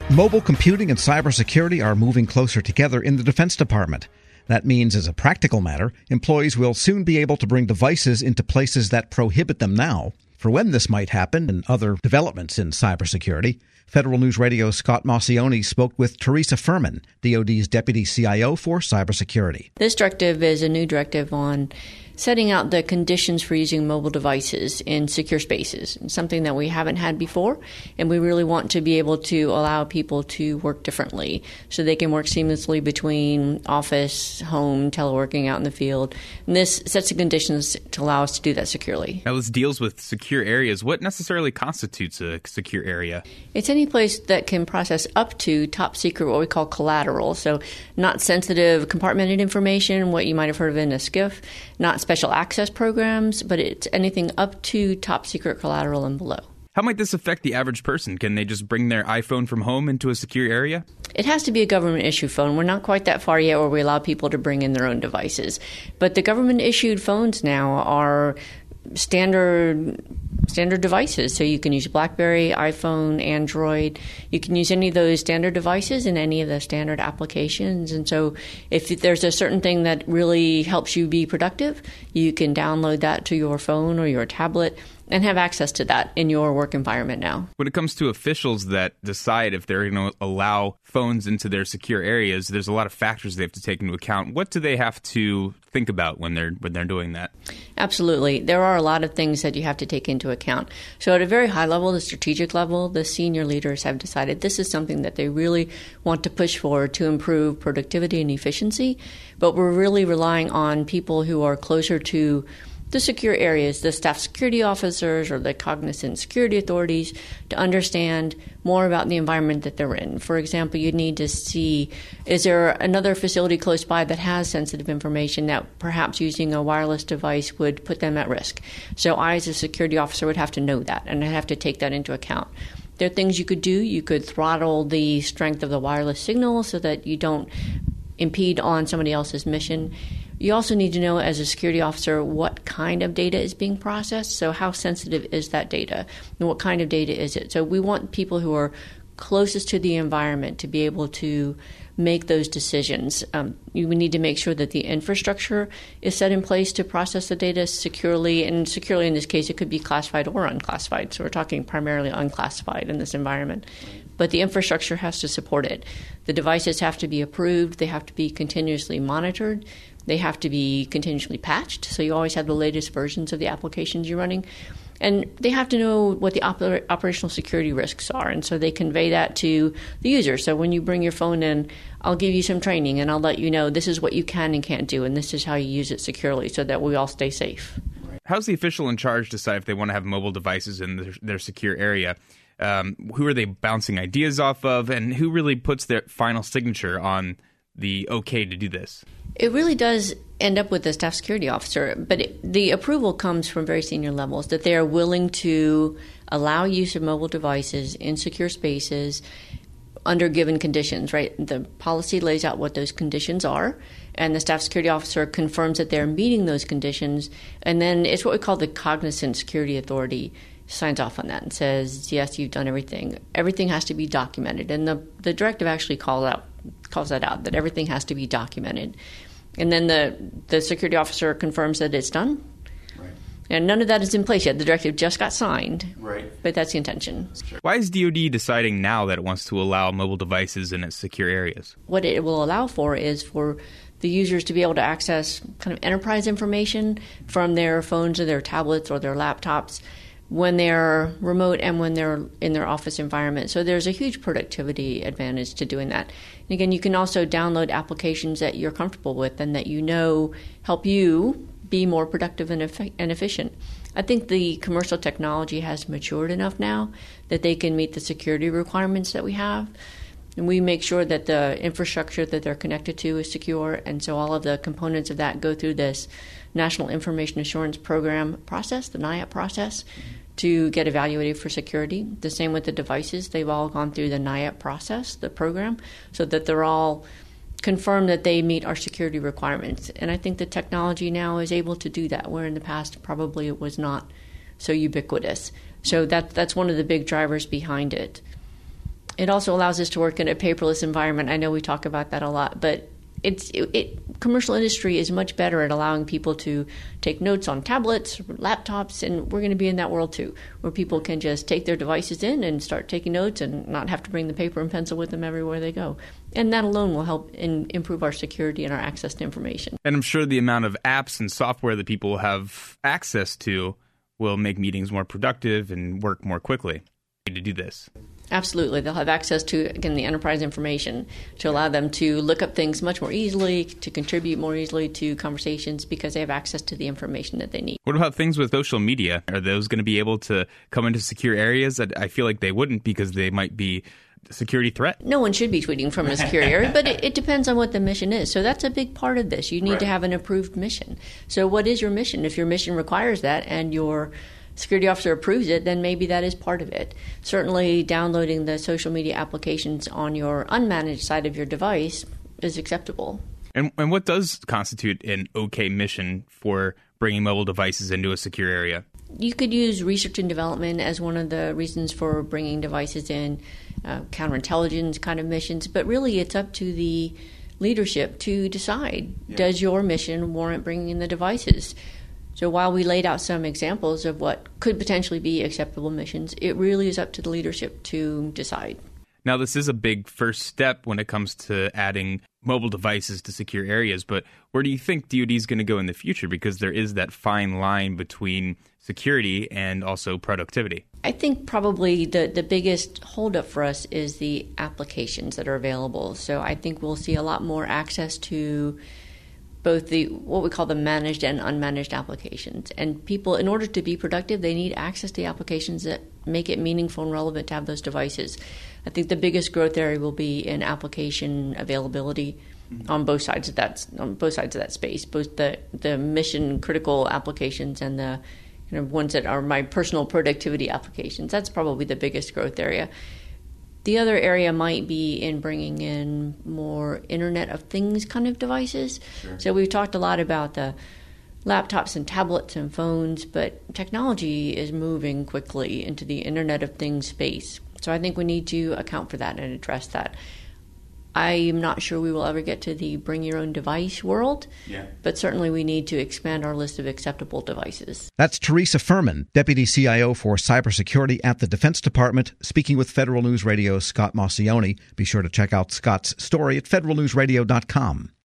Mobile computing and cybersecurity are moving closer together in the Defense Department. That means, as a practical matter, employees will soon be able to bring devices into places that prohibit them now. For when this might happen and other developments in cybersecurity, Federal News Radio's Scott Maucione spoke with Teresa Furman, DoD's Deputy CIO for Cybersecurity. This directive is a new directive on setting out the conditions for using mobile devices in secure spaces, something that we haven't had before, and we really want to be able to allow people to work differently so they can work seamlessly between office, home, teleworking out in the field. And this sets the conditions to allow us to do that securely. Now, this deals with secure areas. What necessarily constitutes a secure area? It's any place that can process up to top secret, what we call collateral. So not sensitive compartmented information, what you might have heard of in a SCIF, not special access programs, but it's anything up to top secret collateral and below. How might this affect the average person? Can they just bring their iPhone from home into a secure area? It has to be a government-issued phone. We're not quite that far yet where we allow people to bring in their own devices. But the government-issued phones now are standard devices. So you can use BlackBerry, iPhone, Android. You can use any of those standard devices in any of the standard applications. And so if there's a certain thing that really helps you be productive, you can download that to your phone or your tablet and have access to that in your work environment now. When it comes to officials that decide if they're going to allow phones into their secure areas, there's a lot of factors they have to take into account. What do they have to think about when they're doing that? Absolutely. There are a lot of things that you have to take into account. So at a very high level, the strategic level, the senior leaders have decided this is something that they really want to push for to improve productivity and efficiency. But we're really relying on people who are closer to the secure areas, the staff security officers or the cognizant security authorities, to understand more about the environment that they're in. For example, you need to see, is there another facility close by that has sensitive information that perhaps using a wireless device would put them at risk? So I, as a security officer, would have to know that, and I'd have to take that into account. There are things you could do. You could throttle the strength of the wireless signal so that you don't impede on somebody else's mission. You also need to know, as a security officer, what kind of data is being processed. So how sensitive is that data? And what kind of data is it? So we want people who are closest to the environment to be able to make those decisions. We need to make sure that the infrastructure is set in place to process the data securely. And securely in this case, it could be classified or unclassified. So we're talking primarily unclassified in this environment. But the infrastructure has to support it. The devices have to be approved. They have to be continuously monitored. They have to be continuously patched, so you always have the latest versions of the applications you're running. And they have to know what the operational security risks are, and so they convey that to the user. So when you bring your phone in, I'll give you some training, and I'll let you know this is what you can and can't do, and this is how you use it securely so that we all stay safe. How's the official in charge decide if they want to have mobile devices in their secure area? Who are they bouncing ideas off of, and who really puts their final signature on the okay to do this? It really does end up with the staff security officer, but the approval comes from very senior levels, that they are willing to allow use of mobile devices in secure spaces under given conditions, right? The policy lays out what those conditions are, and the staff security officer confirms that they're meeting those conditions, and then it's what we call the cognizant security authority signs off on that and says, yes, you've done everything. Everything has to be documented, and the directive actually calls that out, that everything has to be documented. And then the security officer confirms that it's done. Right. And none of that is in place yet. The directive just got signed. Right. But that's the intention. Why is DoD deciding now that it wants to allow mobile devices in its secure areas? What it will allow for is for the users to be able to access kind of enterprise information from their phones or their tablets or their laptops when they're remote and when they're in their office environment. So there's a huge productivity advantage to doing that. And again, you can also download applications that you're comfortable with and that you know help you be more productive and efficient. I think the commercial technology has matured enough now that they can meet the security requirements that we have. And we make sure that the infrastructure that they're connected to is secure, and so all of the components of that go through this National Information Assurance Program process, the NIAP process, to get evaluated for security. The same with the devices. They've all gone through the NIAP process, the program, so that they're all confirmed that they meet our security requirements. And I think the technology now is able to do that, where in the past probably it was not so ubiquitous. So that's one of the big drivers behind it. It also allows us to work in a paperless environment. I know we talk about that a lot, but commercial industry is much better at allowing people to take notes on tablets, laptops, and we're going to be in that world too, where people can just take their devices in and start taking notes and not have to bring the paper and pencil with them everywhere they go. And that alone will help improve our security and our access to information. And I'm sure the amount of apps and software that people have access to will make meetings more productive and work more quickly to do this. Absolutely. They'll have access to, again, the enterprise information to allow them to look up things much more easily, to contribute more easily to conversations because they have access to the information that they need. What about things with social media? Are those going to be able to come into secure areas? I feel like they wouldn't because they might be a security threat. No one should be tweeting from a secure area, but it depends on what the mission is. So that's a big part of this. You need to have an approved mission. So what is your mission? If your mission requires that and your security officer approves it, then maybe that is part of it. Certainly downloading the social media applications on your unmanaged side of your device is acceptable. And what does constitute an okay mission for bringing mobile devices into a secure area? You could use research and development as one of the reasons for bringing devices in, counterintelligence kind of missions, but really it's up to the leadership to decide, does your mission warrant bringing in the devices? So while we laid out some examples of what could potentially be acceptable missions, it really is up to the leadership to decide. Now, this is a big first step when it comes to adding mobile devices to secure areas, but where do you think DoD is going to go in the future? Because there is that fine line between security and also productivity. I think probably the biggest holdup for us is the applications that are available. So I think we'll see a lot more access to both the what we call the managed and unmanaged applications. And people, in order to be productive, they need access to the applications that make it meaningful and relevant to have those devices. I think the biggest growth area will be in application availability on both sides of that space, both the mission critical applications and the ones that are my personal productivity applications. That's probably the biggest growth area. The other area might be in bringing in more Internet of Things kind of devices. Sure. So we've talked a lot about the laptops and tablets and phones, but technology is moving quickly into the Internet of Things space. So I think we need to account for that and address that. I'm not sure we will ever get to the bring your own device world, but certainly we need to expand our list of acceptable devices. That's Teresa Furman, Deputy CIO for Cybersecurity at the Defense Department, speaking with Federal News Radio's Scott Maucione. Be sure to check out Scott's story at federalnewsradio.com.